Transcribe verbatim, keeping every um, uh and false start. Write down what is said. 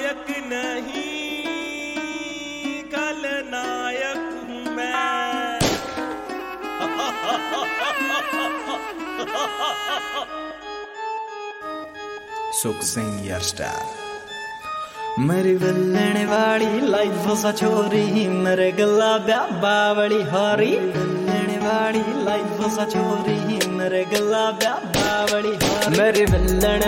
नायक नहीं कल नायक हूं मैं। सुख सिंह यार स्टार मेरी विलने वाली लाइफ सा छोरी मेरे गला ब्याबा बड़ी हारी। विलने वाली लाइफ सा छोरी मेरे गला ब्याबा बड़ी हारी। मेरी विलने